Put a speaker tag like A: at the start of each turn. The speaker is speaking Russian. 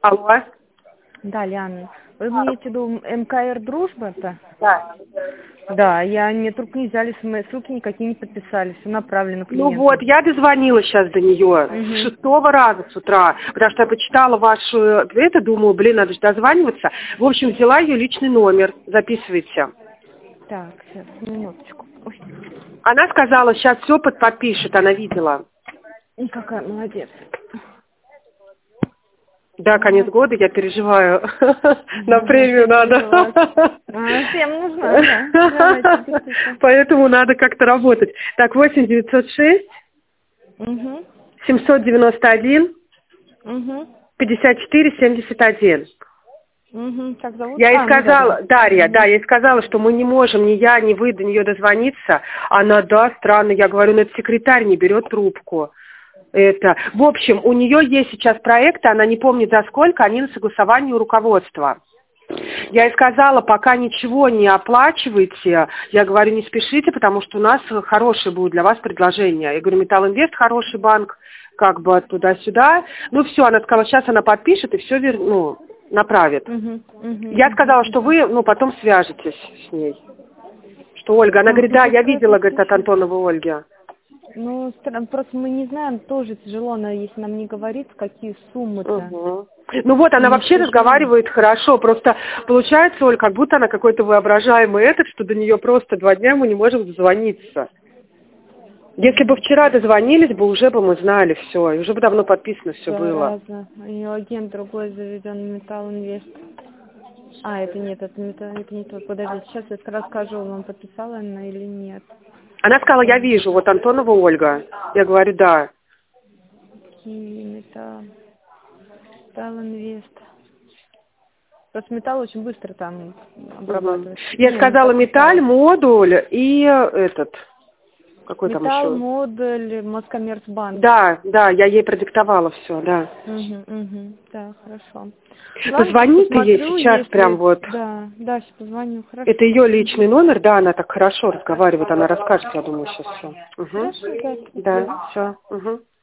A: Алло.
B: Да, Лиана, вы имеете в виду МКР «Дружба»-то?
A: Да.
B: Да, мне только не взяли ссылки, никакие не подписали, все направлено клиенту.
A: Ну вот, я дозвонилась сейчас до нее с 6-го раза с утра, потому что я почитала вашу, это, думаю, блин, надо же дозваниваться. В общем, взяла ее личный номер, записывайте.
B: Так, сейчас, минуточку. Ой.
A: Она сказала, сейчас все подпишет, она видела.
B: Какая молодец.
A: Да, конец года, я переживаю. На премию надо.
B: Всем нужна, да.
A: Поэтому надо как-то работать. Так, 8-906 791 54 71.
B: Как зовут?
A: Я ей сказала, Дарья, да, я ей сказала, что мы не можем, ни я, ни вы до нее дозвониться. Она, да, странно, я говорю, ну это секретарь не берет трубку. Это. В общем, у нее есть сейчас проекты, она не помнит за сколько, они на согласовании у руководства. Я ей сказала, пока ничего не оплачивайте, я говорю, не спешите, потому что у нас хорошее будет для вас предложение. Я говорю, Металлинвест хороший банк, как бы туда-сюда. Ну все, она сказала, сейчас она подпишет и все направит. Я сказала, что вы, потом свяжетесь с ней. Что Ольга, она говорит, да, я видела, говорит, от Антоновой Ольги.
B: Ну, просто мы не знаем, тоже тяжело, если нам не говорит, какие суммы-то.
A: Ну вот, она вообще разговаривает хорошо, просто получается, Оль, как будто она какой-то воображаемый что до нее просто 2 дня мы не можем дозвониться. Если бы вчера дозвонились бы, уже бы мы знали все, и уже бы давно подписано все было.
B: У нее агент другой заведен, Металлинвест. Это не тот. Подождите, сейчас я расскажу, вам подписала она или нет.
A: Она сказала, я вижу, вот Антонова Ольга. Я говорю, да.
B: Металлинвест. Просто металл очень быстро там обрабатывается.
A: Я сказала металл, модуль и какой там еще?
B: Металл, модуль, Москоммерцбанк.
A: Да, я ей продиктовала все, да.
B: Да, хорошо.
A: Позвони ты ей сейчас прям вот.
B: Да, сейчас позвоню, хорошо.
A: Это ее личный номер, да, она так хорошо разговаривает, она расскажет, я думаю, сейчас все.
B: Хорошо,
A: да, все.